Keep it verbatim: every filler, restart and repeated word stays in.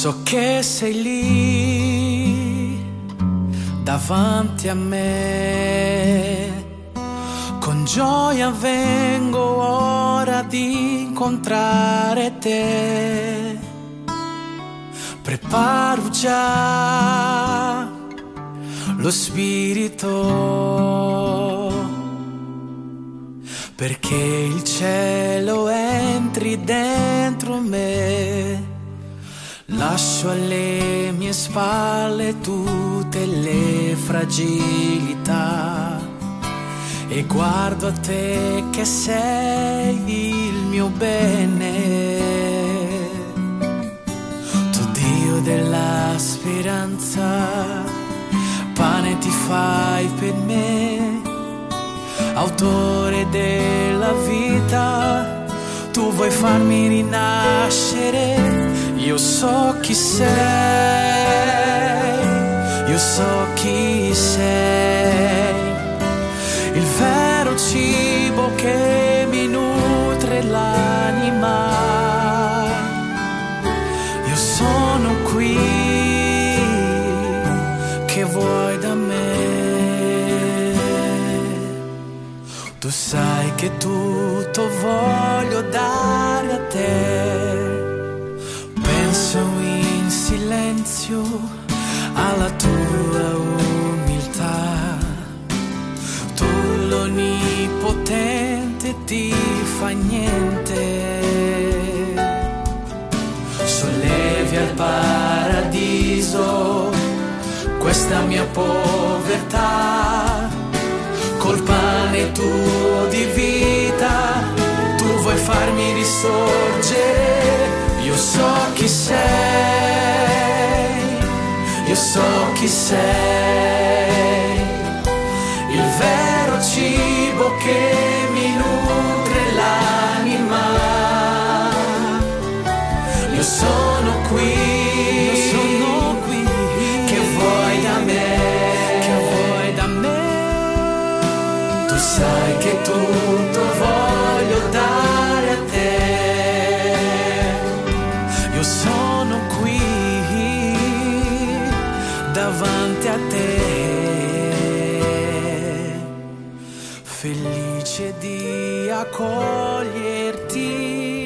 So che sei lì davanti a me, con gioia vengo ora di incontrare te. Preparo già lo spirito perché il cielo entri dentro me. Lascio alle mie spalle tutte le fragilità e guardo a te che sei il mio bene. Tu Dio della speranza, pane ti fai per me, autore della vita, tu vuoi farmi rinascere. Io so chi sei, io so chi sei, il vero cibo che mi nutre l'anima. Io sono qui, che vuoi da me? Tu sai che tutto voglio dare a te. Penso in silenzio alla tua umiltà, tu l'onnipotente ti fa niente. Sollevi al paradiso questa mia povertà, col pane tuo di vita tu vuoi farmi risorgere. Io so chi sei, io so chi sei, il vero cibo che mi nutre l'anima. Io sono qui, io sono qui, che vuoi da me, che vuoi da me. Tu sai che tutto voglio dare a te. Io sono qui davanti a te, felice di accoglierti.